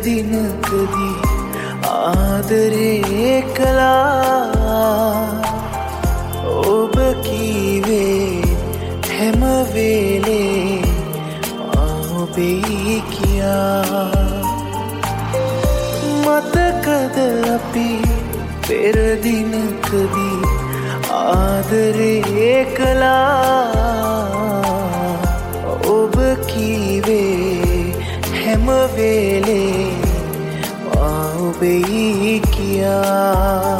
දිනකදී ආදරේ කළා ඔබ කීවේ හැම වෙලේ ඔබේ කියා මතකද අපි පෙර දිනකදී ආදරේ කළා ඔබ කීවේ හැම වෙලේ ඔබේ කියා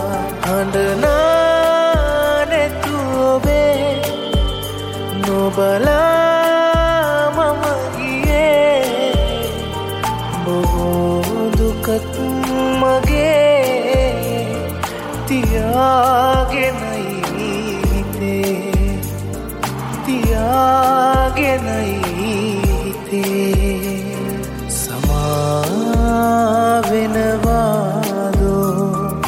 හඬනා නැතු ඔබේ නොබලා මම ගියේ බොහෝ දුකත් මගේ තියාගෙනයි හිතේ තියාගෙනයි හිතේ සමාවෙනවාදෝ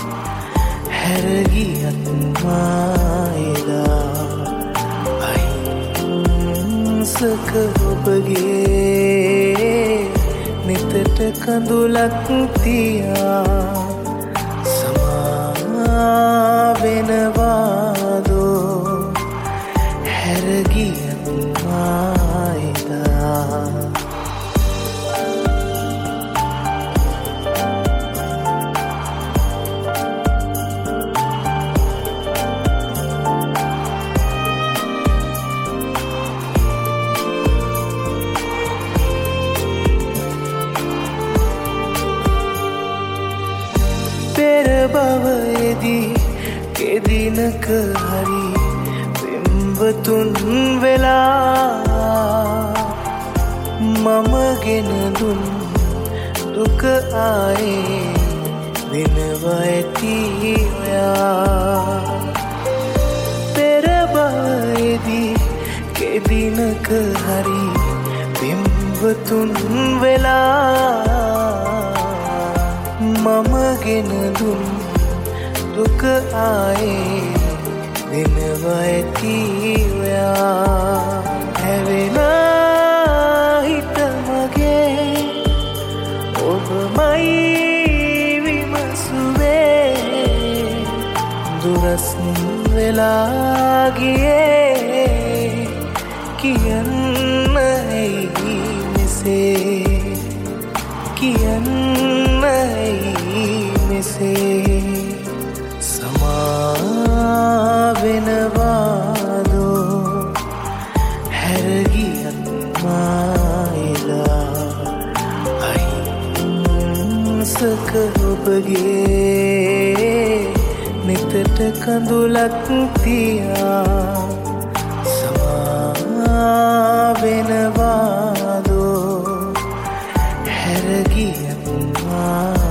හැරගියත් මායිලා අහිංසක ඔබගේ නිතට කඳුලක් තියා සමාවෙනවාදෝ හැරගියත් මායිලා පෙර භවයේදී කෙදිනක හරි පින්වතුන් වෙලා මම ගෙන දුන් දුක ආයේ වෙනවා ඇති ඔයා පෙර භවයේදී කෙදිනක හරි පින්වතුන් වෙලා මම ගෙන දුන් දුක ආයේ වෙනවා ඇති ඔයා හැවෙනා හිත මගේ ඔබමයි විමසුවේ දුරස් වෙලා ගියේ කියන්න ඇයි මෙසේ කියන්න මෙසේ සමාවෙනවාදෝ හැරගියත් මායිලා අහිංසක ඔබගේ නිතට කඳුලක් තියා සමාවෙනවාදෝ හැරගියත් මායිලා